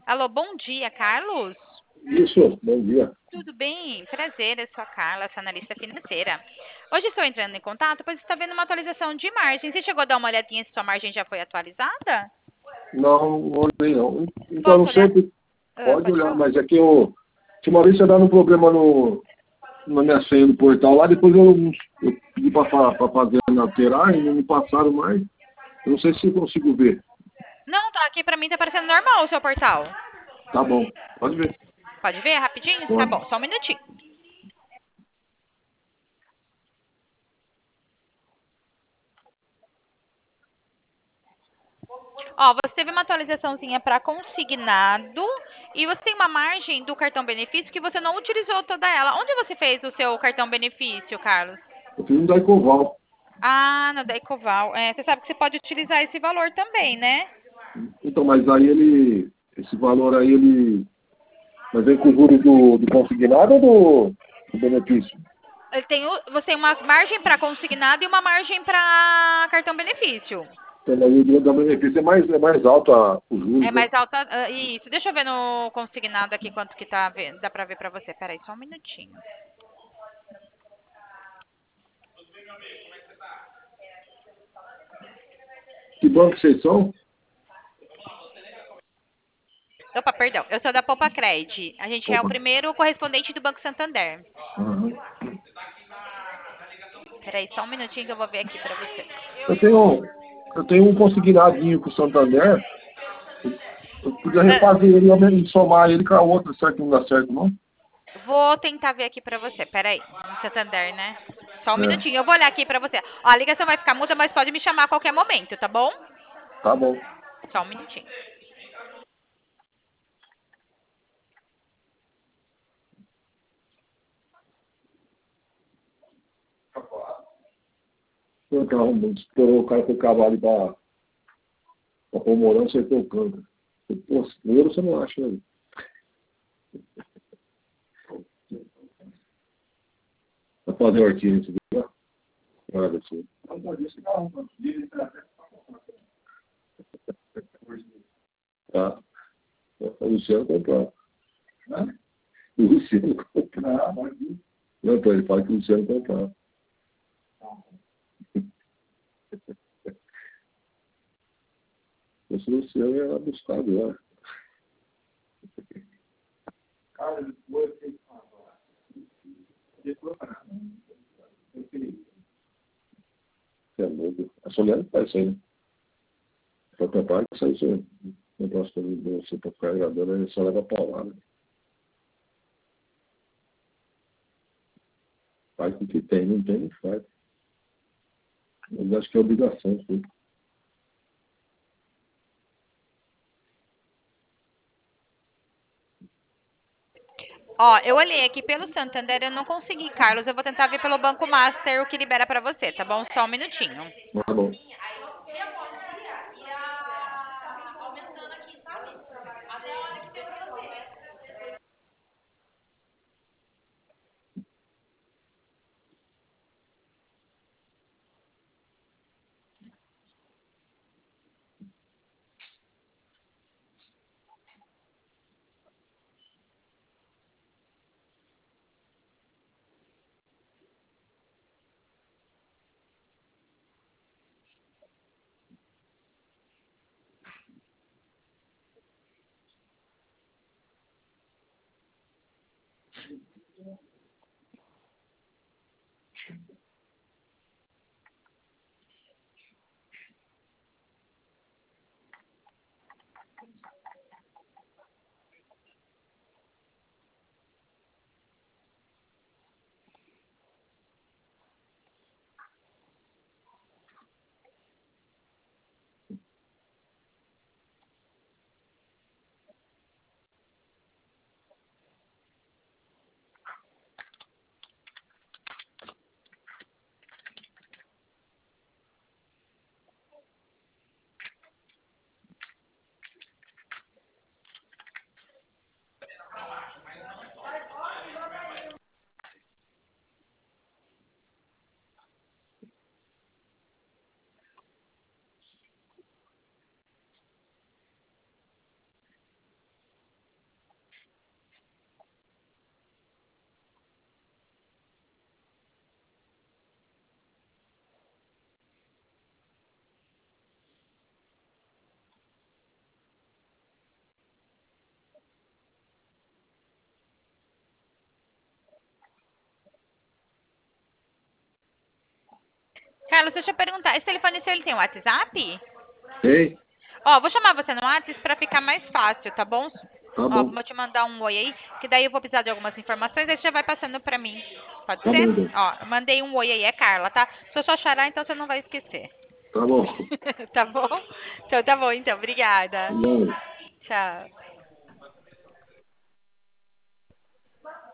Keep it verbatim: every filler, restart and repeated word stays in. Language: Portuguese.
Alô, bom dia, Carlos. Isso, bom dia. Tudo bem? Prazer, eu sou a Carla, sou analista financeira. Hoje estou entrando em contato, pois está vendo uma atualização de margem. Você chegou a dar uma olhadinha se sua margem já foi atualizada? Não, não olhei não. Então, Posso não sei, olhar? se- Ah, pode pode olhar, falar. mas é que eu, tinha uma vez você dando um problema no, na minha senha do portal lá, depois eu, eu pedi para fazer alterar e não me passaram mais. Eu não sei se eu consigo ver. Não, tá aqui pra mim, tá parecendo normal o seu portal. Tá bom, pode ver. Pode ver rapidinho? Tá Pode. bom, só um minutinho. Ó, você teve uma atualizaçãozinha para consignado e você tem uma margem do cartão benefício que você não utilizou toda ela. Onde você fez o seu cartão benefício, Carlos? Eu fiz um da Ecoval. Ah, no da Ecoval. É, você sabe que você pode utilizar esse valor também, né? Então, mas aí ele, esse valor aí, ele, mas vem com o juros do, do consignado ou do, do benefício? Ele tem, o- você tem uma margem para consignado e uma margem para cartão benefício. Então, aí o dinheiro da benefício é mais, é mais alto a, os É juros, né? mais alta. ah, Isso. Deixa eu ver no consignado aqui quanto que tá vendo. Dá pra ver pra você. Peraí, só um minutinho. Que banco vocês são? Opa, perdão. Eu sou da Poupa Cred. A gente é o Opa. primeiro correspondente do Banco Santander. Aham. Peraí, só um minutinho que eu vou ver aqui pra você. Eu tenho, eu tenho um consignadinho com o Santander. Eu, eu podia Ah, refazer ele e somar ele com a outra, será que não dá certo, não? vou tentar ver aqui pra você. Peraí. Santander, né? Só um É, minutinho. Eu vou olhar aqui pra você. Ó, a ligação vai ficar muda, mas pode me chamar a qualquer momento, tá bom? tá bom. Só um minutinho. Eu tava, estourou o cara com o cavalo pra, pra pôr morão, acertou o canto. Pô, ouro você não acha, né? Pra fazer hortinha, você viu? Olha assim. Tá. O Luciano comprou. O Luciano comprou. Não, então ele fala que o Luciano comprou. Esse Luciano é buscar agora. Você é louco. A Soliana faz isso aí, né? Pra comprar, que sai isso negócio do você pra ficar gravando, ele só leva paulada. Faz o que tem, não tem, não faz. Mas acho que é obrigação, sim. Ó, eu olhei aqui pelo Santander, eu não consegui, Carlos. Eu vou tentar ver pelo Banco Master o que libera pra você, tá bom? Só um minutinho. Tá bom. Carlos, deixa eu perguntar. Esse telefone seu, ele tem WhatsApp? Tem? Ó, vou chamar você no WhatsApp pra ficar mais fácil, tá bom? Tá Ó, bom. vou te mandar um oi aí, que daí eu vou precisar de algumas informações, aí você já vai passando pra mim. Pode Tá ser? bom, então. Ó, eu mandei um oi aí, é Carla, tá? Sou sua xará, então você não vai esquecer. Tá bom. Tá bom? Então tá bom, então. Obrigada. Não. Tchau.